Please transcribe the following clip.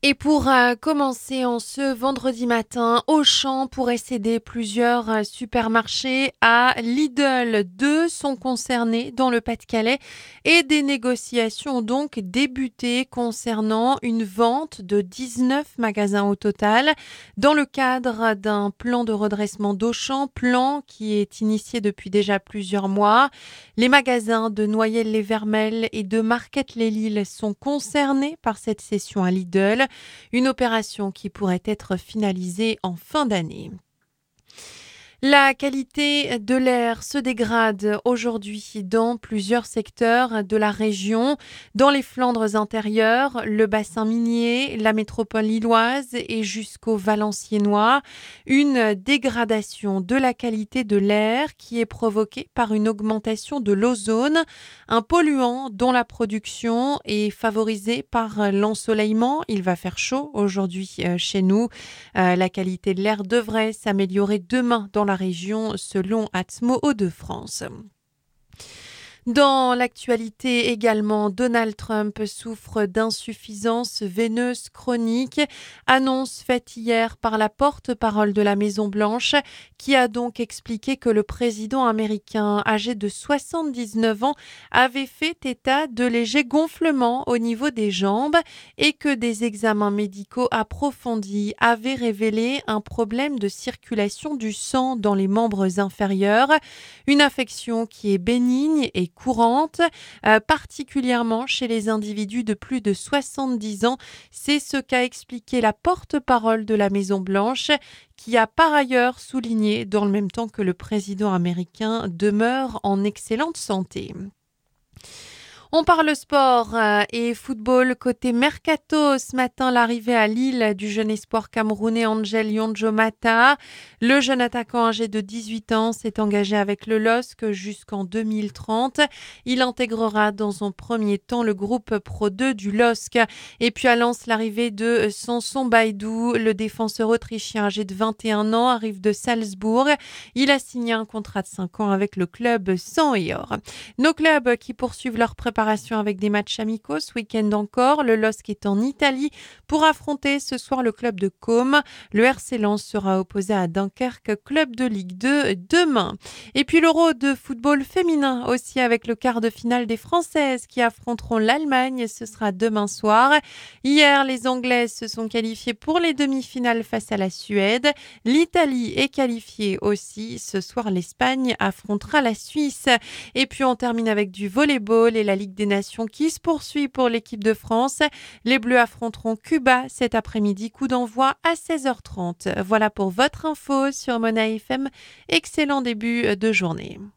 Et pour commencer en ce vendredi matin, Auchan pourrait céder plusieurs supermarchés à Lidl. Deux sont concernés dans le Pas-de-Calais et des négociations ont donc débuté concernant une vente de 19 magasins au total dans le cadre d'un plan de redressement d'Auchan, plan qui est initié depuis déjà plusieurs mois. Les magasins de Noyelles-les-Vermelles et de Marquette-les-Lilles sont concernés par cette cession à Lidl. Une opération qui pourrait être finalisée en fin d'année. La qualité de l'air se dégrade aujourd'hui dans plusieurs secteurs de la région, dans les Flandres intérieures, le bassin minier, la métropole lilloise et jusqu'au Valenciennois. Une dégradation de la qualité de l'air qui est provoquée par une augmentation de l'ozone, un polluant dont la production est favorisée par l'ensoleillement. Il va faire chaud aujourd'hui chez nous. La qualité de l'air devrait s'améliorer demain dans la région selon Atmo Hauts-de-France. Dans l'actualité également, Donald Trump souffre d'insuffisance veineuse chronique, annonce faite hier par la porte-parole de la Maison-Blanche, qui a donc expliqué que le président américain âgé de 79 ans avait fait état de légers gonflements au niveau des jambes et que des examens médicaux approfondis avaient révélé un problème de circulation du sang dans les membres inférieurs, une affection qui est bénigne et courante, particulièrement chez les individus de plus de 70 ans. C'est ce qu'a expliqué la porte-parole de la Maison-Blanche, qui a par ailleurs souligné, dans le même temps que le président américain demeure en excellente santé. On parle sport et football côté Mercato. Ce matin, l'arrivée à Lille du jeune espoir camerounais Angel Yonjo Mata. Le jeune attaquant âgé de 18 ans s'est engagé avec le LOSC jusqu'en 2030. Il intégrera dans un premier temps le groupe Pro 2 du LOSC. Et puis à Lens, l'arrivée de Samson Baidou, le défenseur autrichien âgé de 21 ans, arrive de Salzbourg. Il a signé un contrat de 5 ans avec le club sang et or. Nos clubs qui poursuivent leur préparation avec des matchs amicaux ce week-end encore. Le LOSC est en Italie pour affronter ce soir le club de Côme. Le RC Lens sera opposé à Dunkerque, club de Ligue 2 demain. Et puis l'Euro de football féminin aussi avec le quart de finale des Françaises qui affronteront l'Allemagne. Ce sera demain soir. Hier, les Anglaises se sont qualifiées pour les demi-finales face à la Suède. L'Italie est qualifiée aussi. Ce soir, l'Espagne affrontera la Suisse. Et puis on termine avec du volleyball et la Ligue des Nations qui se poursuit pour l'équipe de France. Les Bleus affronteront Cuba cet après-midi, coup d'envoi à 16h30. Voilà pour votre info sur Mona FM. Excellent début de journée.